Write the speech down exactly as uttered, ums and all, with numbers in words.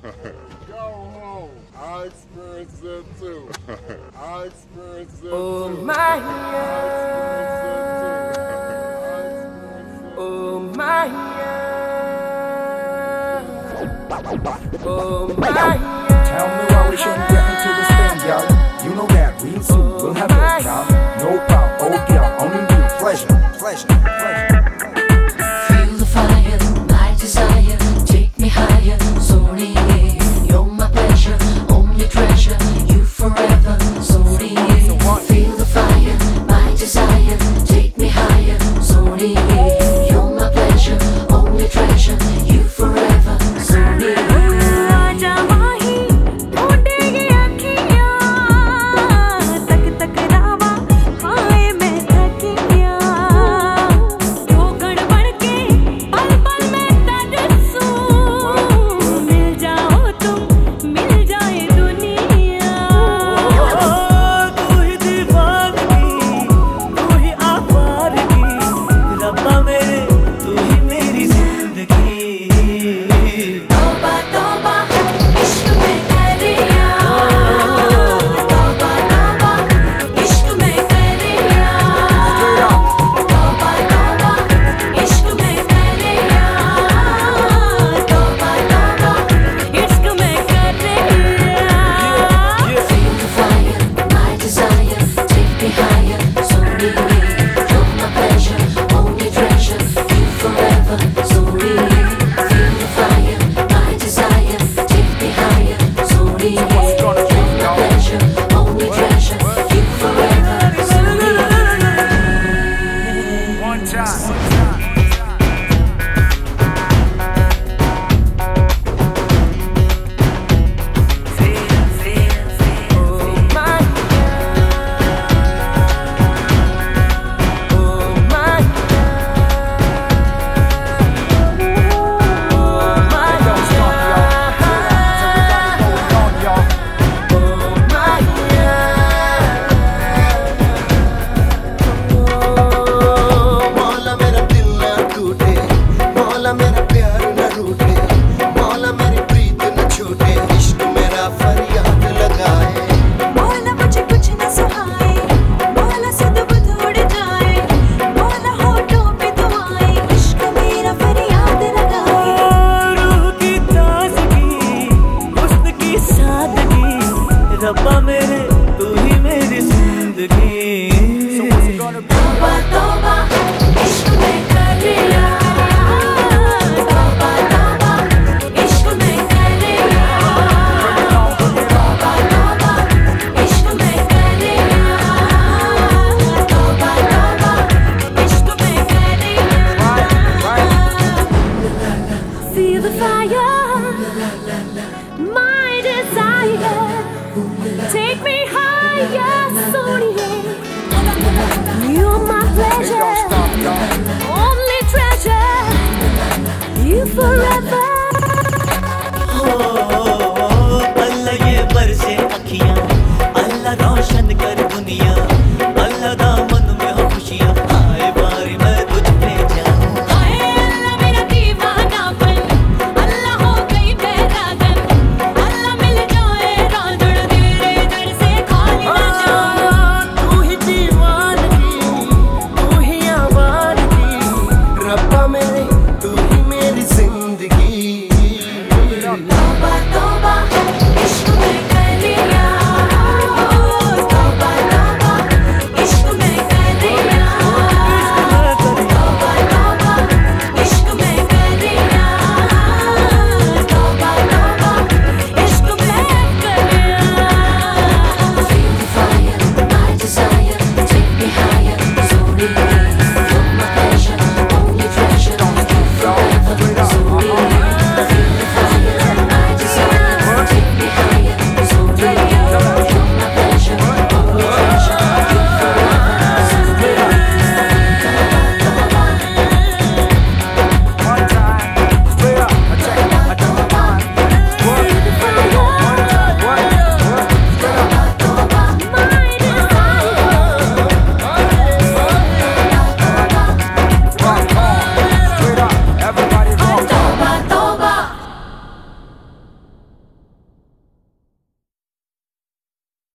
Go home. I experienced it too. I experienced it Oh too. my I Oh my Oh my Tell me why we shouldn't get into this thing, y'all. You know that real soon we'll have no job, no problem. Oh girl, only real pleasure, pleasure, pleasure. Feel the fire, my desire. Take me higher, sorry. You're my pleasure, only treasure. You forever, sorry. Feel the fire, my desire. Take me higher, sorry. You're my pleasure, only treasure. You forever, sorry. रब्बा मेरे तू ही मेरी जिंदगी तौबा तौबा इश्क में कर लिया तौबा तौबा इश्क में कर लिया तौबा तौबा इश्क में कर लिया तौबा तौबा इश्क में कर लिया Feel the fire, my desire. Take me higher, sorry. You're my pleasure, only treasure. You forever. Oh, अल्लाह ये बरसे अखियाँ, अल्लाह रोशन कर दुनिया, अल्लाह दामन में हो खुशियाँ, हाय बारी मैं तुझ पे जाऊँ। हाय अल्लाह मेरा दीवानापन, अल्लाह हो गई बेरागन, अल्लाह मिल जाए रांझड़ तेरे दर से खाली ना जाऊँ। तू ही दीवानगी, तू ही आवारगी, रब्बा मेरे तू ही मेरी जिंदगी। तौबा